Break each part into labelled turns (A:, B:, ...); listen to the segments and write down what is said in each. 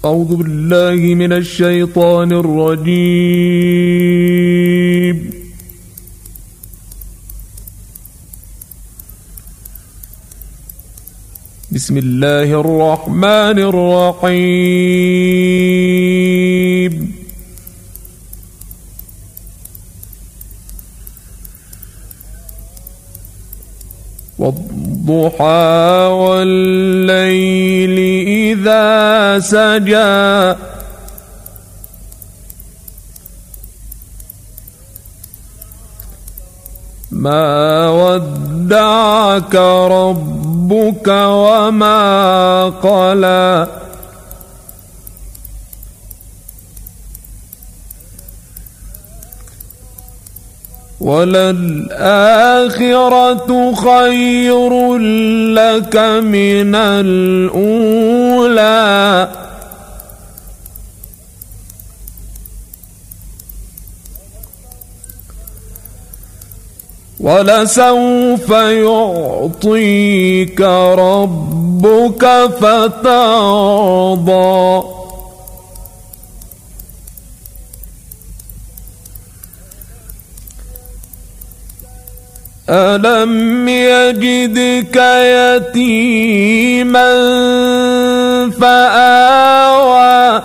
A: أعوذ بالله من الشيطان الرجيم. بسم الله الرحمن الرحيم. والضحى والليل إذا سجى ما ودعك ربك وما قلى وللآخرة خير لك من الأولى ولسوف يعطيك ربك فترضى ألم يجدك يتيما فآوى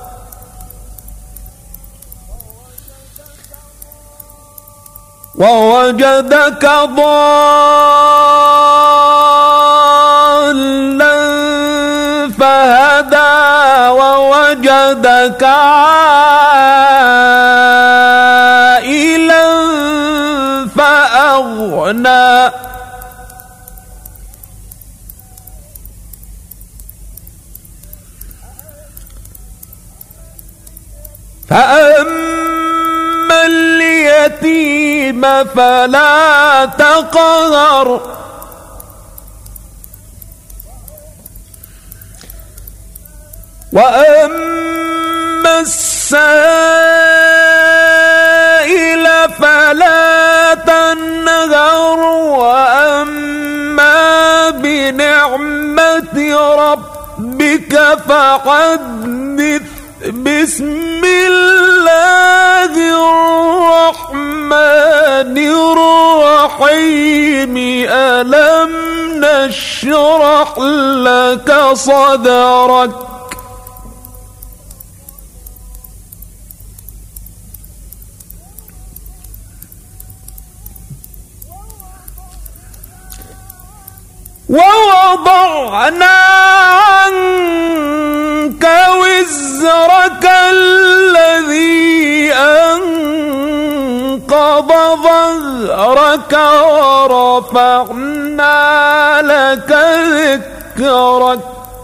A: ووجدك ضالا فهدى ووجدك عائلا فأغنى فأما اليتيم فلا تقهر وأما السائل فلا تنهر وأما بنعمة ربك فحدث بسم الله الرحمن الرحيم ألم نشرح لك صدرك ووضعنا عنك وزرك الذي أنقض ظهرك ورفعنا لك ذكرك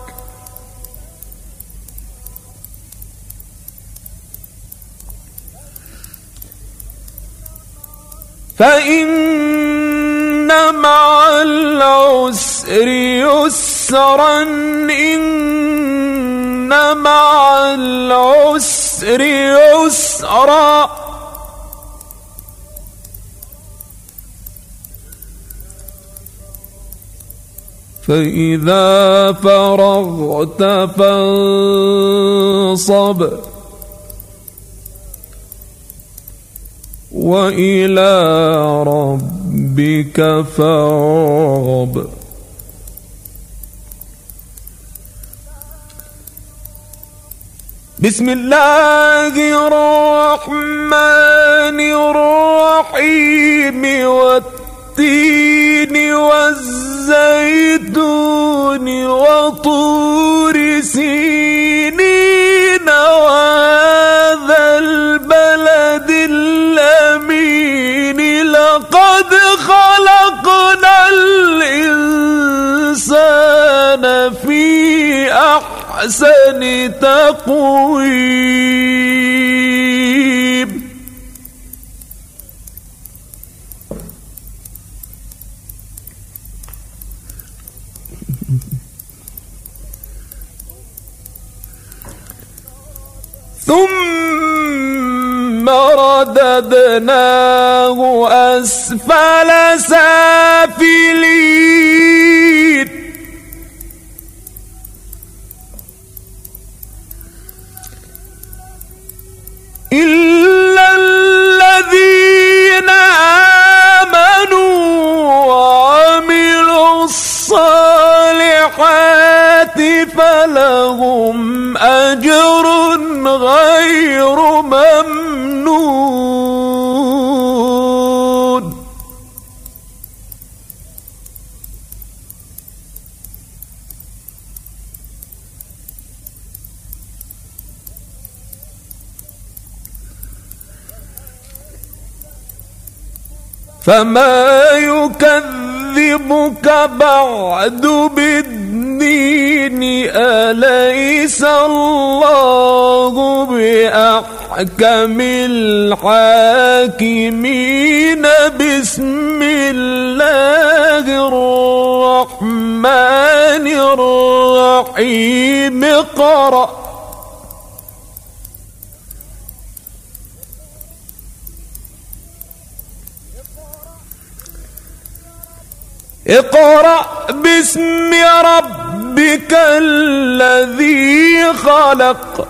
A: فإن مع العسر يسرا إن مع العسر يسرا فإذا فرغت فانصب وإلى ربك فارغب بسم الله الرحمن الرحيم والتين والزيتون وطور سينين وهذا البلد الأمين لقد خلقنا الإنسان في أحسن تقويم ثم رددناه أسفل سافلين. فلهم أجر غير ممنون. فما يكذبك بعد بالدين، أليس الله بأحكم الحاكمين؟ بسم الله الرحمن الرحيم. اقرأ باسم ربك الذي خلق.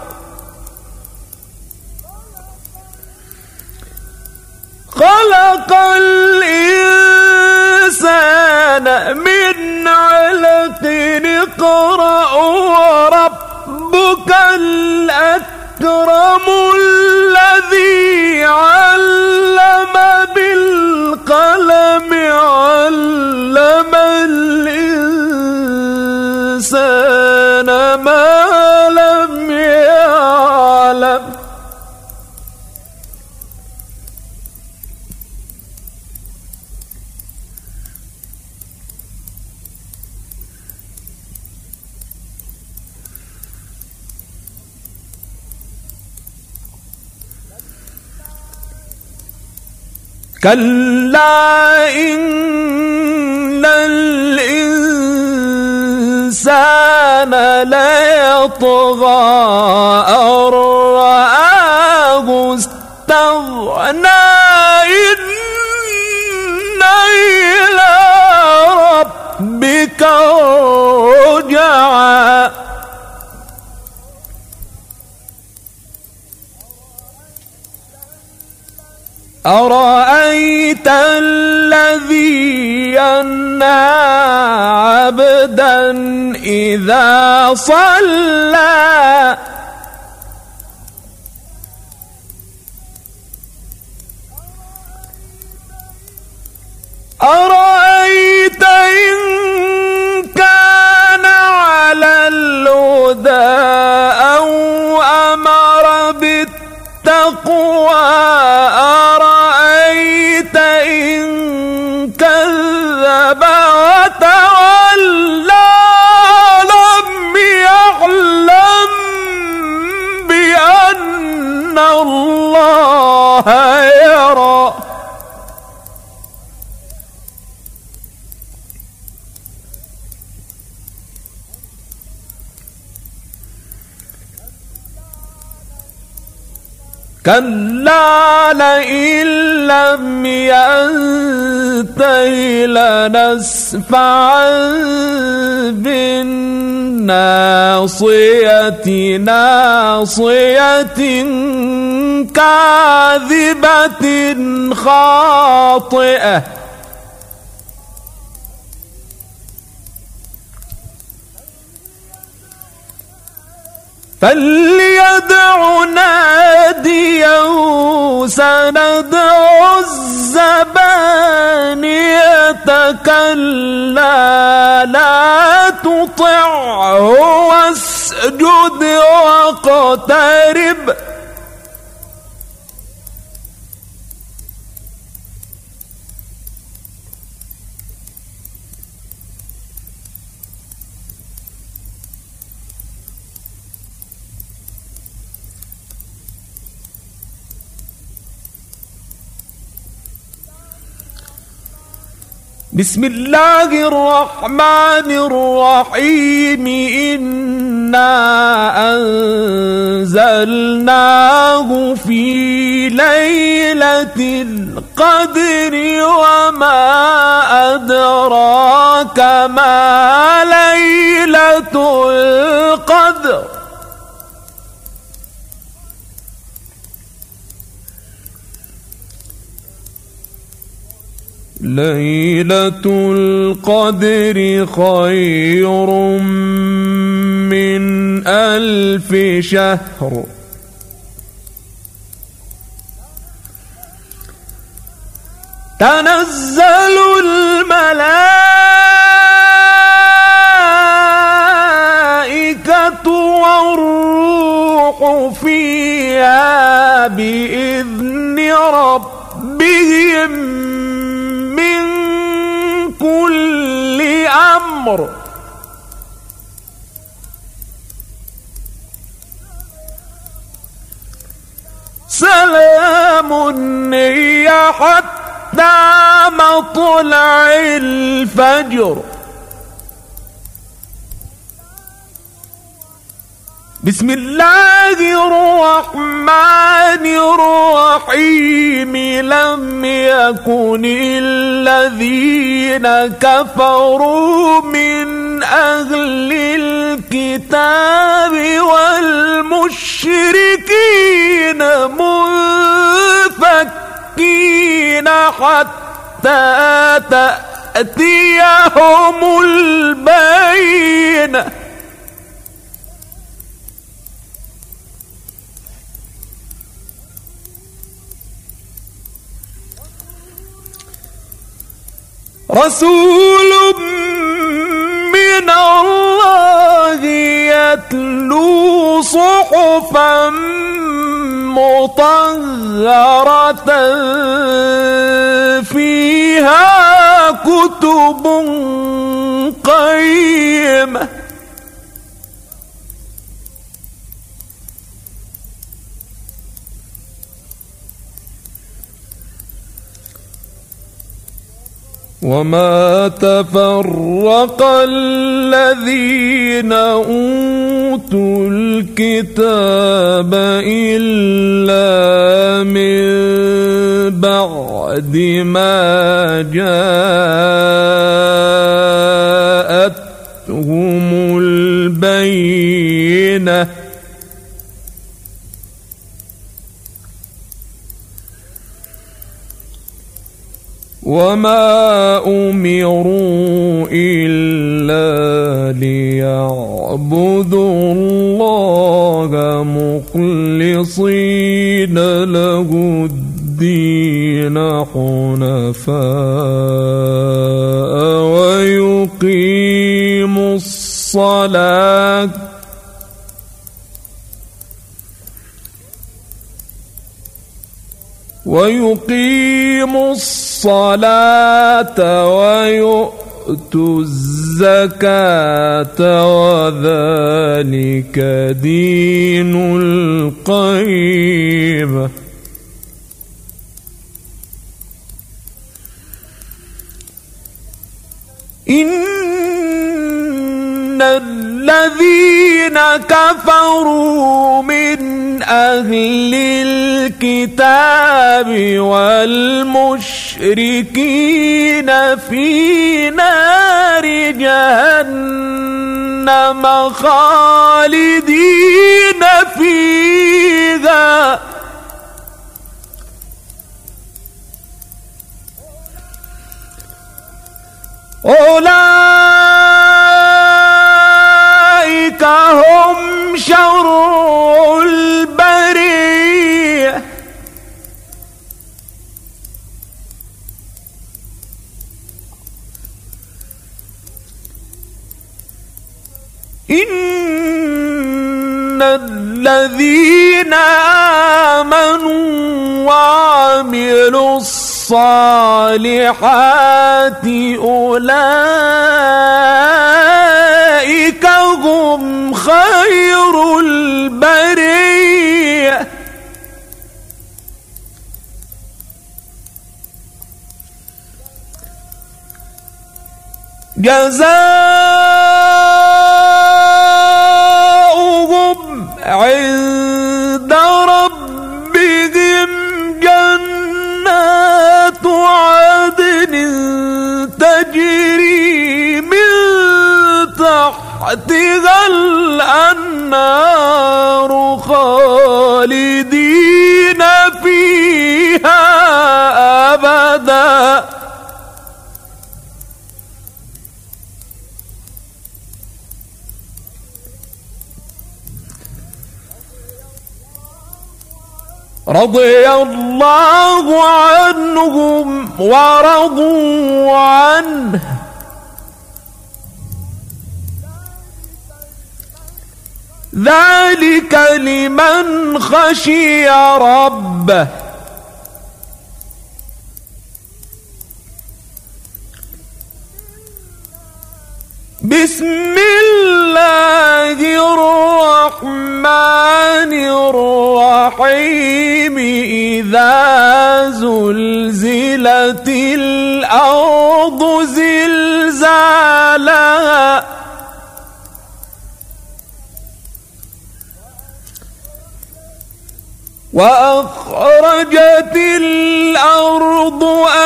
A: خلق الإنسان من علق. اقرأ وربك الأكرم الذي علم بالقلم علم الإنسان ما لم يعلم. كلا إن الإنسان ليطغى أن رآه استغنى. إن إلى ربك رجعا. أرأيت الذي ينهى عبدا إذا صلى. أرأيت إن كان على الهدى أو أمر بالتقوى. أرأيت إن كذب وتولى. لم يعلم بأن الله يرى. كلا لئن لم ينته لنسفعا بالناصية. ناصية كاذبة خاطئة. فليدع ناديا سندع الزبانية. كلا لا تطعه واسجد واقترب. بسم الله الرحمن الرحيم. إنا أنزلناه في ليلة القدر. وما أدراك ما ليلة القدر. ليلة القدر خير من 1000 شهر تنزل الملائكة والروح فيها بإذن ربهم من كل أمر سلام هي حتى مطلع الفجر. بسم الله الرحمن الرحيم. لم يكن الذين كفروا من أهل الكتاب والمشركين منفكين حتى تأتيهم البينة. رسول من الله يتلو صحفا مطهرة فيها كتب قيمة وما تفرق الذين أوتوا الكتاب إلا من بعد ما جاءتهم البينة وما أمروا إلا ليعبدوا الله مخلصين له الدين حنفاء ويقيموا الصلاة ويؤتوا الزكاة وذلك دين القيمة. إن الذين كفروا من أهل الكتاب والمشركين في نار جهنم خالدين فيها أولئك هم شر البرية. إن الذين آمنوا وعملوا الصالحات أولئك هم خير البرية. جزاؤهم عند ربهم جنات عدن تجري من تحتها الأنهار خالدين فيها أبدا رضي الله عنهم ورضوا عنه ذلك لمن خشي ربه. بسم الله الرحمن الرحيم إذا زلزلت الأرض زلزالها وأخرجت الأرض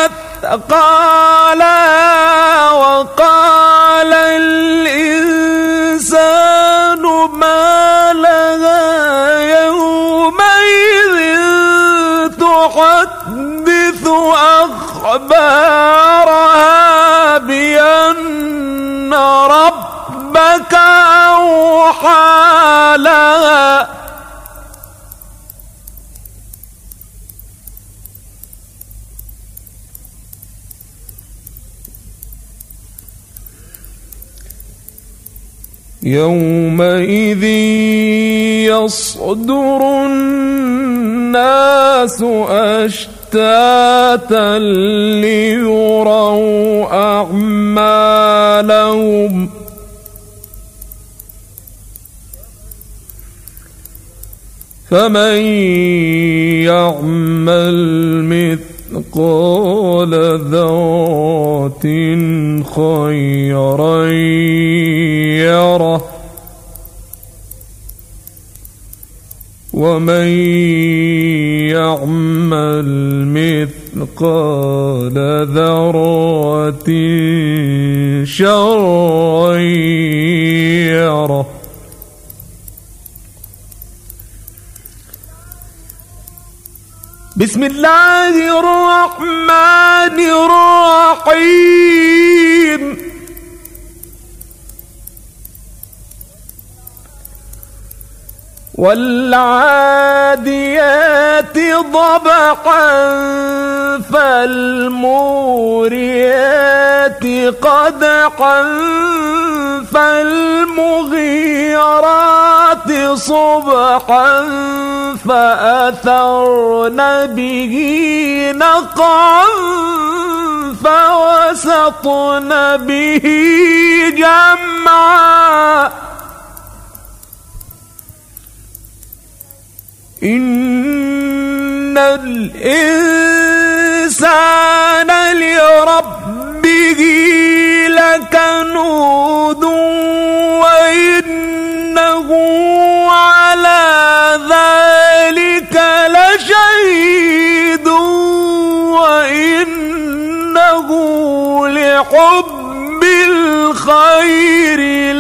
A: أثقالها وقال الإنسان ما لها يومئذ تحدث أخبارها بأن ربك أوحى لها يومئذ يصدر الناس أشتاتا ليروا أعمالهم فمن يعمل مثقال ذرة خيرا يره ومن يعمل مثقال ذرة شرا يره. بسم الله الرحمن الرحيم والعاديات ضبحا فالموريات قدحا فالمغيرات صبحا فأثرن به نقعا فوسطن به جمعا إن الإنسان لربه لكنود وإنه على ذلك لشهيد وإنه لحب الخير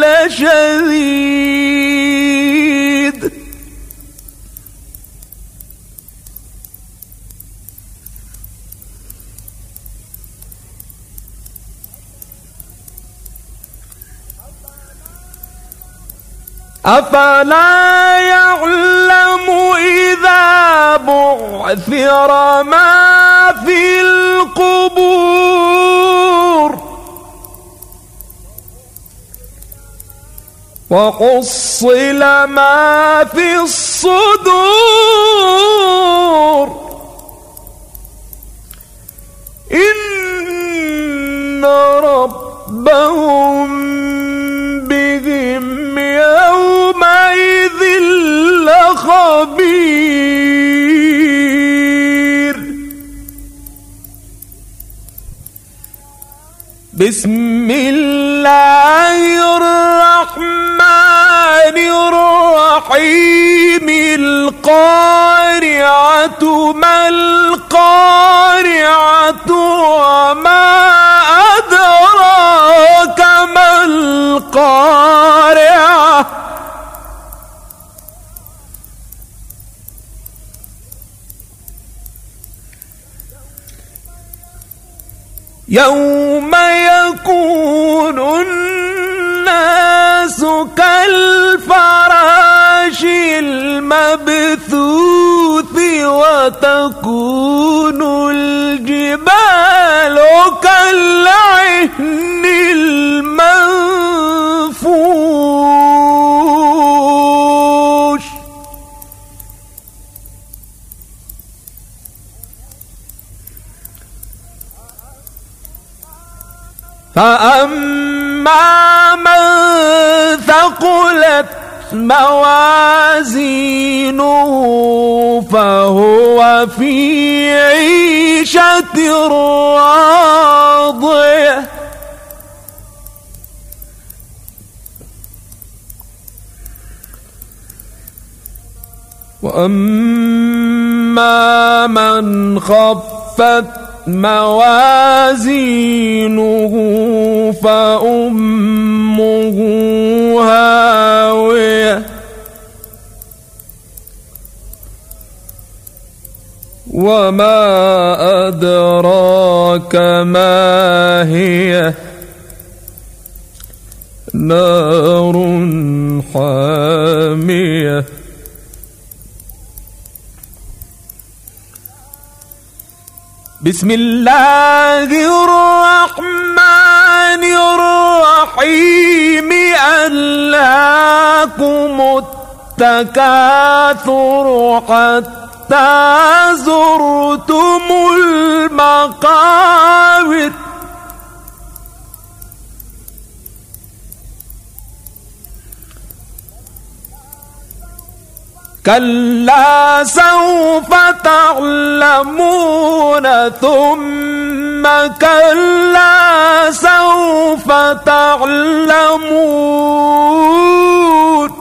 A: لشديد. أفلا يعلم إذا بعثر ما في القبور وحصل ما في الصدور إن ربهم بهم يومئذ لخبير. بسم الله الرحمن الرحيم القارعة ما القارعة وما أدراك ما القارعة يوم يكون الناس كالفراش المبثوث فتكون الجبال كالعهن المنفوش فأما من ثقلت موازينه فهو في عيشة راضية وأما من خفت موازينه فأمه هاوية وما أدراك ما هي نار حامية بسم الله الرحمن الرحيم ألهاكم التكاثر حتى زرتم المقابر كلا سوف تعلمون ثم كلا سوف تعلمون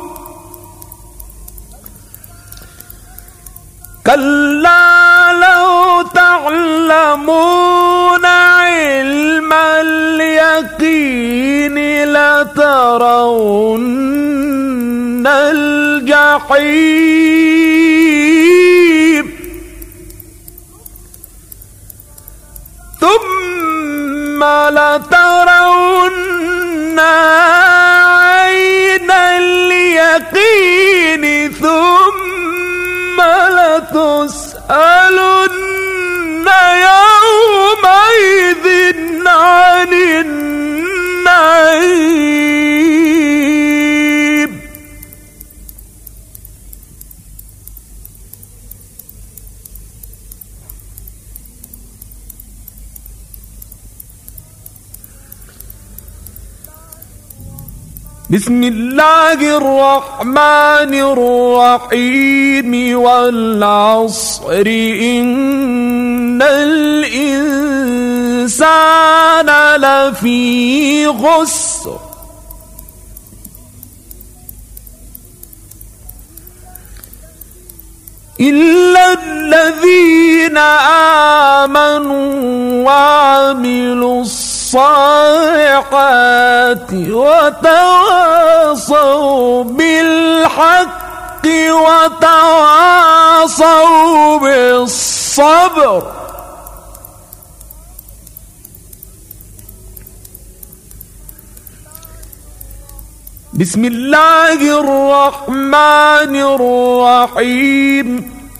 A: كلا لو تعلمون علم اليقين لترون الجحيم ثم لترون عين اليقين ثم لتسألن يومئذ عن النعيم بسم الله الرحمن الرحيم والعصر إن الإنسان لفي خسر إلا الذين آمنوا وعملوا الصالحات وتواصوا بالحق وتواصوا بالصبر بسم الله الرحمن الرحيم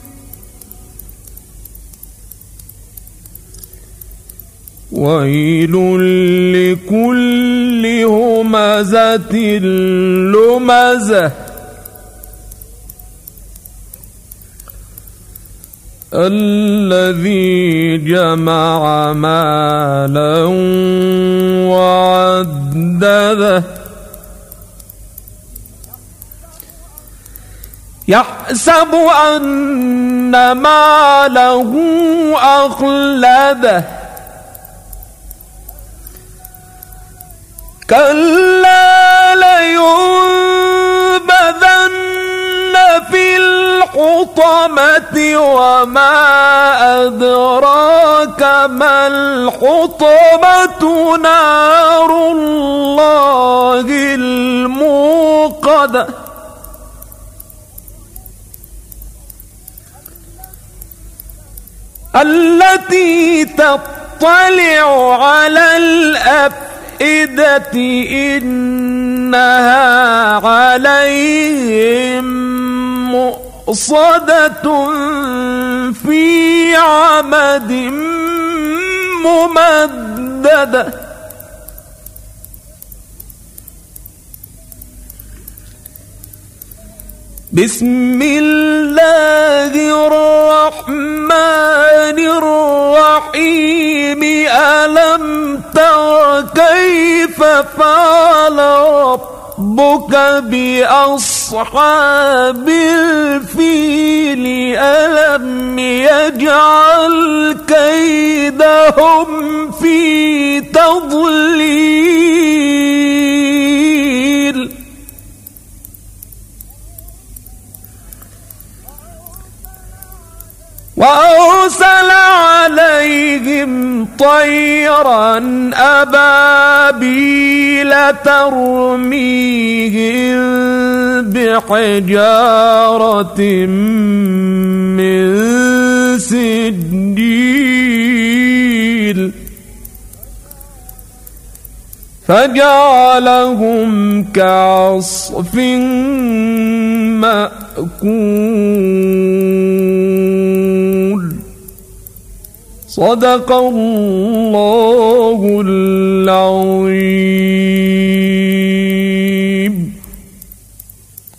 A: ويل لكل همزة لمزة الذي جمع مالا وعدده يحسب أن ماله أخلده كلا لينبذن في الحطمة وما أدراك ما الحطمة نار الله الموقدة التي تطلع على الأفئدة إنها عليهم مؤصدة في عمد ممددة بسم الله الرحمن الرحيم ألم تر كيف فعل ربك بأصحاب الفيل ألم يجعل كيدهم في تضليل وأرسل عليهم طيرا أبابيل ترميهم بحجارة من سجيل فجعلهم كعصف مأكول صدق الله العظيم.